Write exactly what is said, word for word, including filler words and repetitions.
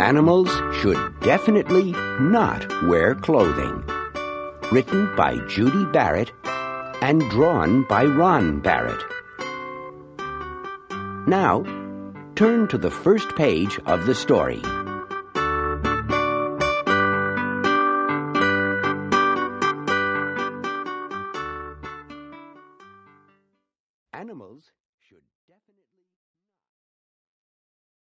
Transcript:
Animals should definitely not wear clothing. Written by Judy Barrett and drawn by Ron Barrett. Now, turn to the first page of the story. Animals should definitely